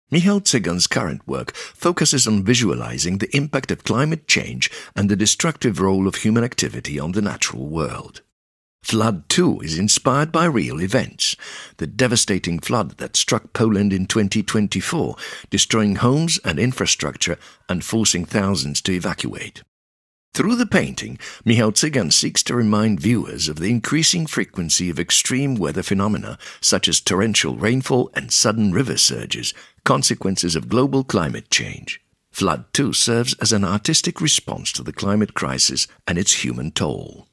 Michał Cygan's current work focuses on visualizing the impact of climate change and the destructive role of human activity on the natural world. Flood 2 is inspired by real events. The devastating flood that struck Poland in 2024, destroying homes and infrastructure and forcing thousands to evacuate. Through the painting, Michał Cygan seeks to remind viewers of the increasing frequency of extreme weather phenomena such as torrential rainfall and sudden river surges, consequences of global climate change. Flood 2 serves as an artistic response to the climate crisis and its human toll.